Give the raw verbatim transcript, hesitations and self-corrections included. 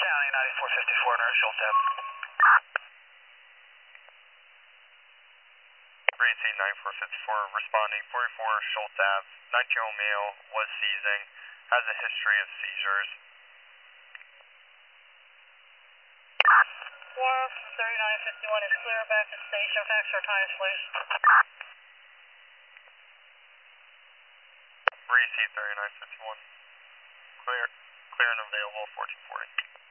County ninety-four fifty-four, North Schultz Ave. Reed ninety-four fifty-four responding, forty-four Schultz Ave, nineteen-year-old male, was seizing, has a history of seizures. Wharf thirty-nine fifty-one is clear, back to station, fax our times please. Reed thirty-nine fifty-one, clear, clear and available, fourteen forty.